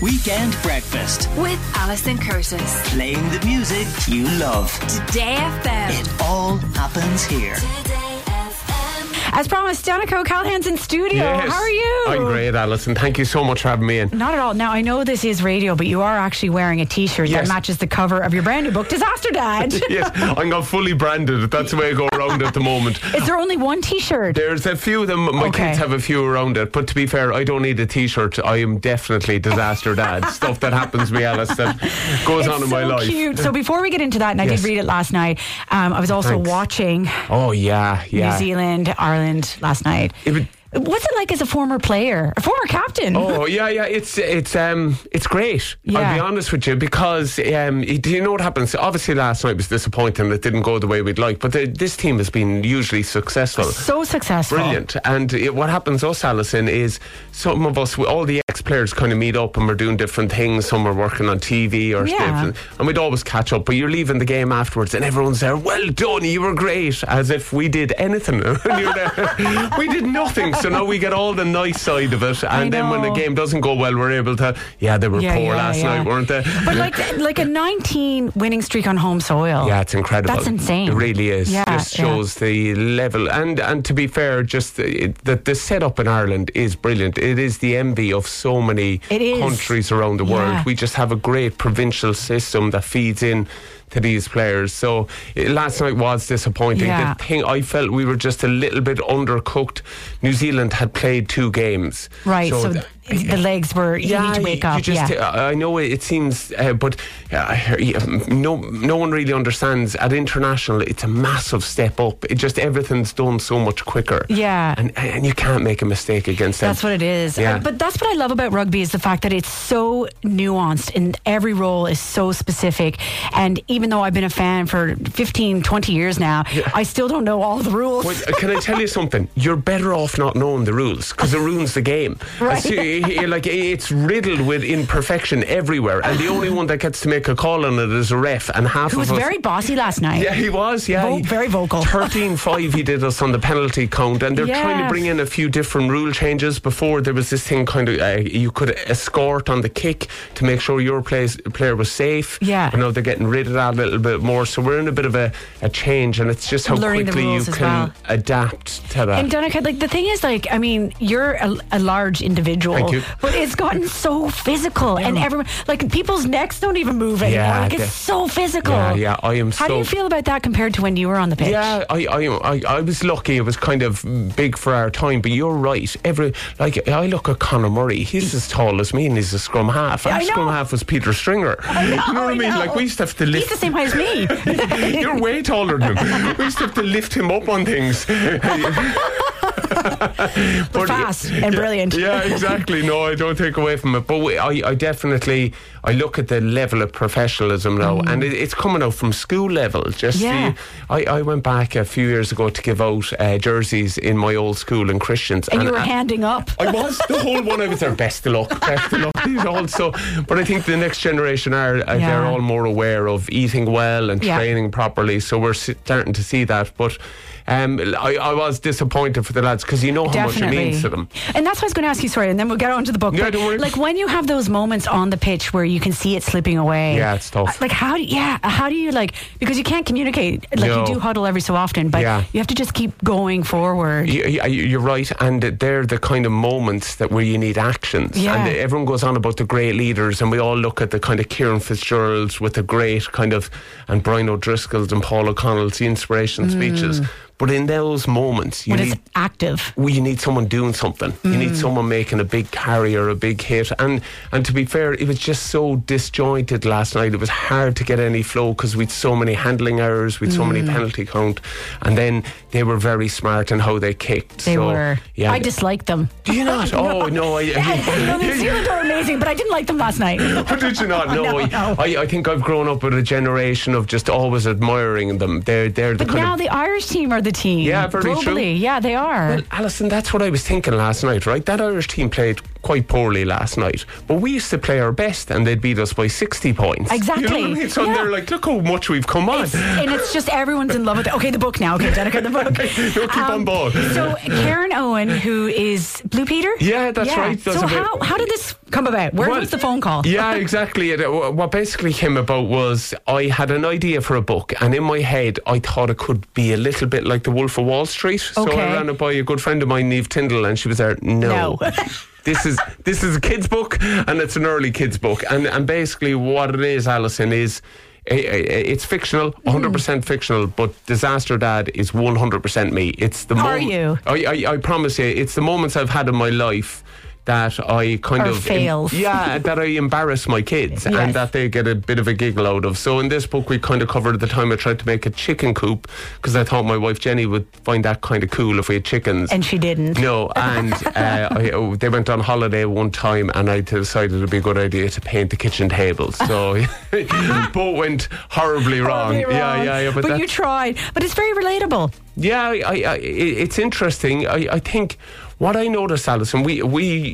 Weekend Breakfast with Alison Curtis. Playing the music you love. Today FM. It all happens here. As promised, Danica O'Callaghan's in studio. Yes. How are you? I'm great, Alison. Thank you so much for having me in. Not at all. Now, I know this is radio, but you are actually wearing a T-shirt that matches the cover of your brand new book, Disaster Dad. Yes, I'm not fully branded. That's the way I go around at the moment. Is there only one T-shirt? There's a few of them. My kids have a few around it. But to be fair, I don't need a T-shirt. I am definitely Disaster Dad. Stuff that happens to me, Alice, that goes on in my life. Cute. So before we get into that, and I did read it last night, I was also watching New Zealand, Ireland last night. What's it like as a former player, a former captain? Oh yeah, it's great. Yeah. I'll be honest with you, because do you know what happens? Obviously, last night was disappointing. It didn't go the way we'd like, but this team has been usually successful. So successful, brilliant. And what happens us, Alison, is some of us, all the ex-players, kind of meet up and we're doing different things. Some are working on TV or stuff, and we'd always catch up. But you're leaving the game afterwards, and everyone's there. Well done, you were great, as if we did anything. We did nothing. So now we get all the nice side of it, and then when the game doesn't go well, we're able to. Yeah, they were poor last night, weren't they? But like a 19 winning streak on home soil. Yeah, it's incredible. That's insane. It really is. Yeah, just shows the level, and to be fair, just the setup in Ireland is brilliant. It is the envy of so many countries around the world. We just have a great provincial system that feeds in to these players. So last night was disappointing. The thing, I felt we were just a little bit undercooked. New Zealand had played 2 games. Right, so the legs were, you need to wake up. I know it seems, but no one really understands. At international, it's a massive step up. It just, everything's done so much quicker. Yeah. And you can't make a mistake against them. That's what it is. Yeah. But that's what I love about rugby, is the fact that it's so nuanced and every role is so specific. And even though I've been a fan for 15, 20 years now, I still don't know all the rules. Well, can I tell you something? You're better off not knowing the rules, because it ruins the game. Right. Like, it's riddled with imperfection everywhere, and the only one that gets to make a call on it is a ref, and half Who of us... was very bossy last night. Yeah, he was, very vocal. 13-5 he did us on the penalty count, and they're trying to bring in a few different rule changes. Before, there was this thing kind of, you could escort on the kick to make sure your player was safe. Yeah. But now they're getting rid of that a little bit more, so we're in a bit of a change, and it's just how quickly you can adapt to that. And Danica, like, the thing is, like, I mean, you're a large individual. Thank you. But it's gotten so physical, and everyone, like, people's necks don't even move anymore. Like, it's so physical. Yeah, I am. How do you feel about that compared to when you were on the pitch? Yeah, I was lucky. It was kind of big for our time, but you're right. I look at Conor Murray. He's as tall as me, and he's a scrum half. Our scrum half was Peter Stringer. I know, you know what I mean? Like, we used to have to lift. He's the same height as me. You're way taller than him. We used to have to lift him up on things. but fast and brilliant. Yeah, exactly. No, I don't take away from it. But I definitely, I look at the level of professionalism now, and it's coming out from school level. I went back a few years ago to give out jerseys in my old school in Christians. And you were handing up. I was, the whole one. I was there, best of luck. These also. But I think the next generation they're all more aware of eating well and training properly. So we're starting to see that. But I was disappointed for the lads, because you know how much it means to them. And that's what I was going to ask you, sorry, and then we'll get on to the book. Yeah, don't worry. Like, when you have those moments on the pitch where you can see it slipping away. Yeah, it's tough. Like, how do you, like, because you can't communicate, like, you do huddle every so often, but you have to just keep going forward. You're right, and they're the kind of moments where you need actions. And everyone goes on about the great leaders, and we all look at the kind of Kieran Fitzgeralds with the great kind of, and Brian O'Driscoll's and Paul O'Connell's, the inspiration speeches. But in those moments, you need someone doing something. You need someone making a big carry or a big hit. And to be fair, it was just so disjointed last night. It was hard to get any flow, because we'd so many handling errors, we'd so many penalty count. And then they were very smart in how they kicked. They were. Yeah. I disliked them. Do you not? Oh, no. New Zealand are amazing, but I didn't like them last night. But did you not? No. I think I've grown up with a generation of just always admiring them. They're the but kind now of... the Irish team are the team. Yeah, very globally. true. Yeah, they are. Well, Alison, that's what I was thinking last night, right? That Irish team played quite poorly last night, but we used to play our best and they'd beat us by 60 points. Exactly. You know what I mean? So they're like, look how much we've come on. It's just everyone's in love with it. Okay, the book now. Okay, Danica, the book. No, keep on board. So Karen Owen, who is Blue Peter? Yeah, that's right. So how did this come about? Where was the phone call? Yeah, exactly. What basically came about was I had an idea for a book, and in my head I thought it could be a little bit like The Wolf of Wall Street. So I ran it by a good friend of mine, Niamh Tyndall, and she was there, no. This is a kid's book, and it's an early kid's book. And basically what it is, Alison, is it's fictional, 100% fictional, but Disaster Dad is 100% me. It's the Are you? I promise you, it's the moments I've had in my life that I kind of fails. that I embarrass my kids and that they get a bit of a giggle out of. So in this book we kind of covered the time I tried to make a chicken coop because I thought my wife Jenny would find that kind of cool if we had chickens, and she didn't. No, and they went on holiday one time and I decided it'd be a good idea to paint the kitchen tables. So both went horribly wrong. Yeah. But you tried. But it's very relatable. Yeah, it's interesting. I think what I noticed, Alison, we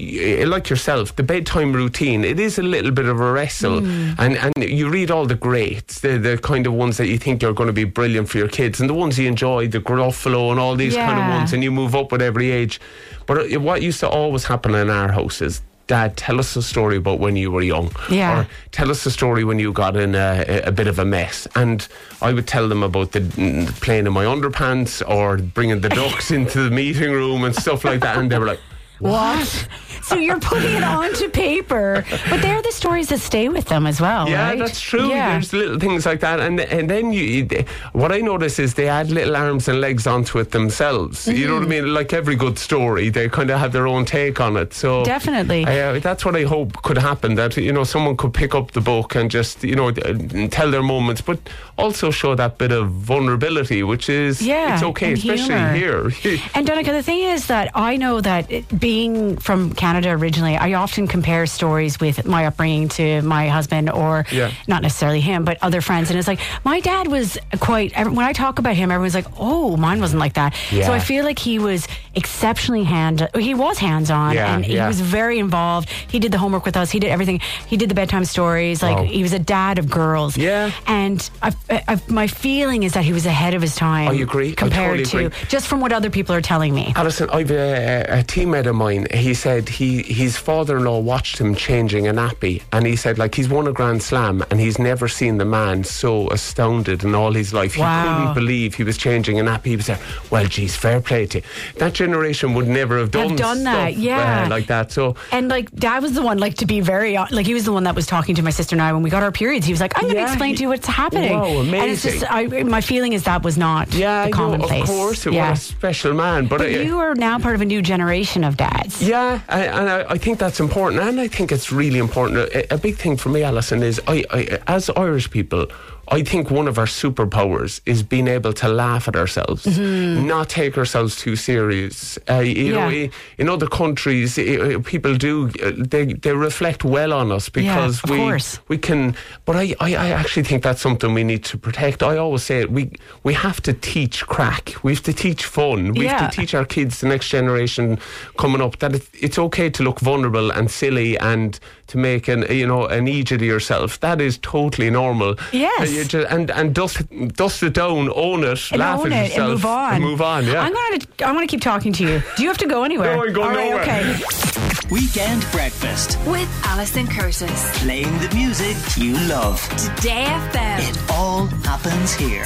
like yourself, the bedtime routine, it is a little bit of a wrestle. And you read all the greats, the kind of ones that you think are going to be brilliant for your kids, and the ones you enjoy, the Gruffalo and all these kind of ones, and you move up with every age. But what used to always happen in our house is, Dad, tell us a story about when you were young. Yeah. Or tell us a story when you got in a bit of a mess. And I would tell them about the playing in my underpants or bringing the ducks into the meeting room and stuff like that. And they were like, what? So you're putting it onto paper, but they're the stories that stay with them as well, yeah, right? That's true. Yeah. There's little things like that, and then what I notice is they add little arms and legs onto it themselves. You know what I mean? Like every good story, they kind of have their own take on it. So definitely, that's what I hope could happen. That someone could pick up the book and just tell their moments, but also show that bit of vulnerability, which is it's okay, especially humor. Here. And Danica, the thing is that I know that being from Canada originally, I often compare stories with my upbringing to my husband, or not necessarily him, but other friends. And it's like, my dad was when I talk about him, everyone's like, oh, mine wasn't like that. Yeah. So I feel like he was exceptionally hands-on, and he was very involved. He did the homework with us. He did everything. He did the bedtime stories. He was a dad of girls. Yeah. And my feeling is that he was ahead of his time. I agree. Compared I totally to agree. just from what other people are telling me. Alison, I've a teammate of mine. He said his father-in-law watched him changing a nappy, and he said he's won a Grand Slam and he's never seen the man so astounded in all his life. Wow. He couldn't believe he was changing a nappy. He was there, well, geez, fair play to you. That generation would never have done that, stuff, like that. So, and Dad was the one to be very he was the one that was talking to my sister and I when we got our periods. He was like, I'm going to explain to you what's happening. Wow, amazing. And it's just my feeling is that was not the commonplace. Of course, what a special man. But you are now part of a new generation of dads. Yeah, and I think that's important, and I think it's really important. A big thing for me, Alison, is I as Irish people, I think one of our superpowers is being able to laugh at ourselves, not take ourselves too serious. You know, in other countries, people do they reflect well on us because we can. But I actually think that's something we need to protect. I always say it. We have to teach crack. We have to teach fun. We have to teach our kids, the next generation coming up, that it's okay to look vulnerable and silly and to make an idiot of yourself. That is totally normal. Yes. And dust it down, own it, and laugh own at it, yourself, and move on. Yeah. I'm going to keep talking to you. Do you have to go anywhere? No, I'm going nowhere. Okay. Weekend Breakfast. With Alison Curtis. Playing the music you love. Today FM. It all happens here.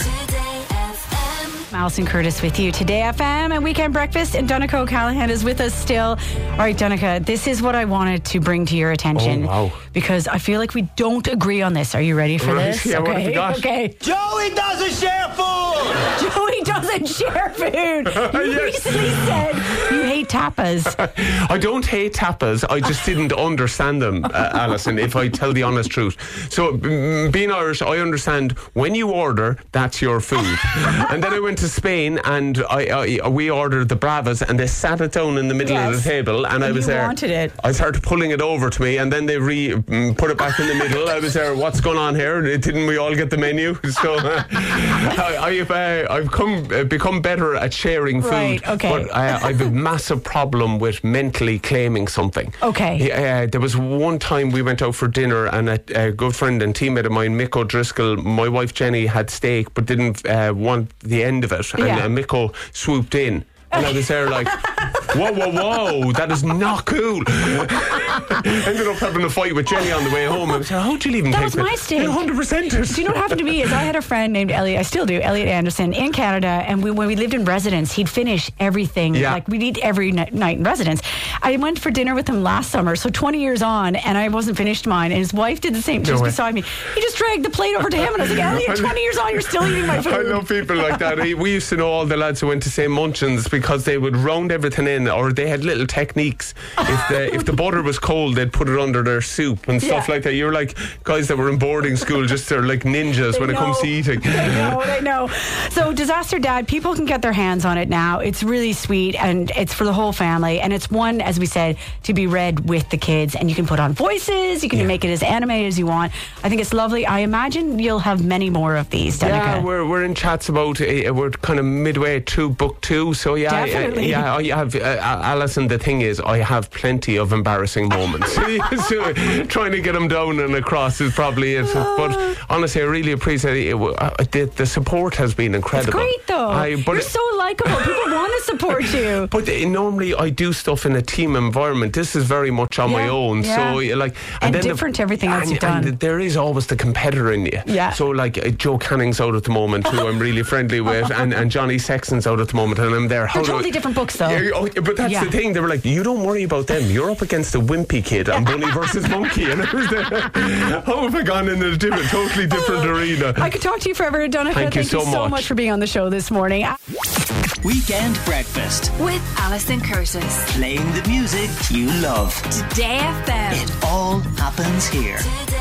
Alison Curtis with you. Today FM and Weekend Breakfast, and Danica O'Callaghan is with us still. All right, Danica, this is what I wanted to bring to your attention. Oh, wow. Because I feel like we don't agree on this. Are you ready for this? Yeah, what have you got? Okay. Joey doesn't share food! Joey doesn't share food. You recently said you hate tapas. I don't hate tapas. I just didn't understand them, Alison, if I tell the honest truth. So, being Irish, I understand when you order, that's your food. And then I went to Spain and we ordered the Bravas and they sat it down in the middle of the table and I was there. Wanted it. I started pulling it over to me and then they put it back in the middle. I was there, what's going on here? Didn't we all get the menu? So I've come become better at sharing food. Right, okay. But I have a massive problem with mentally claiming something. Okay. There was one time we went out for dinner, and a good friend and teammate of mine, Mick O'Driscoll, my wife Jenny had steak but didn't want the end of it, and Mick swooped in. And I was there like, whoa, that is not cool. Ended up having a fight with Jenny on the way home. I was like, how'd you even That was my steak. 100%. Do you know what happened to me is I had a friend named Elliot, I still do, Elliot Anderson, in Canada, and when we lived in residence, he'd finish everything. Yeah. Like, we'd eat every night in residence. I went for dinner with him last summer, so 20 years on, and I wasn't finished mine, and his wife did the same. She was beside me. He just dragged the plate over to him, and I was like, Elliot, 20 years on, you're still eating my food. I know people like that. We used to know all the lads who went to St. Munchin's because they would round everything in, or they had little techniques. If the butter was cold, they'd put it under their soup and stuff like that. You're like guys that were in boarding school, just they're like ninjas when it comes to eating. They know. So Disaster Dad, people can get their hands on it now. It's really sweet, and it's for the whole family, and it's one, as we said, to be read with the kids, and you can put on voices, you can make it as animated as you want. I think it's lovely. I imagine you'll have many more of these, Danica. Yeah, we're in chats about we're kind of midway through book 2, so definitely. I have Alison, the thing is, I have plenty of embarrassing moments. So, trying to get them down and across is probably it. But honestly, I really appreciate it. The support has been incredible. It's great, though. You're so likeable. People want to support you. But normally I do stuff in a team environment. This is very much on my own. So like, and then different to everything else you've done. And there is always the competitor in you. Yeah. So like Joe Canning's out at the moment, who I'm really friendly with, and Johnny Sexton's out at the moment, and I'm there. They're totally different books, though. But that's the thing. They were like, you don't worry about them. You're up against a wimpy kid on Bunny versus Monkey. And I was there. How have I gone in a totally different arena? I could talk to you forever, Danica. Thank you so much for being on the show this morning. Weekend Breakfast with Alison Curtis. Playing the music you love. Today FM. It all happens here.